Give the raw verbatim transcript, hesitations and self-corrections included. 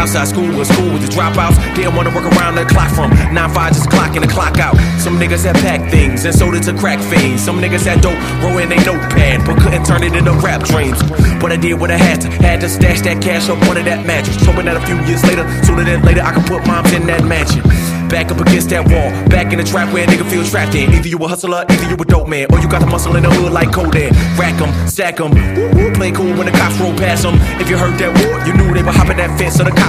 outside school was school with the dropouts. Didn't wanna work around the clock from nine five, just clock in and clock out. Some niggas had packed things and sold it to crack fiends. Some niggas had dope, roll in they notepad, but couldn't turn it into rap dreams. But I did what I had to, had to stash that cash up under that mattress. Hoping that a few years later, sooner than later, I could put moms in that mansion. Back up against that wall, back in the trap where a nigga feel trapped in. Either you a hustler, either you a dope man, or you got the muscle in the hood like Kodak. Rack 'em, stack 'em, woo woo, play cool when the cops roll past 'em. If you heard that war, you knew they were hopping that fence, so the cops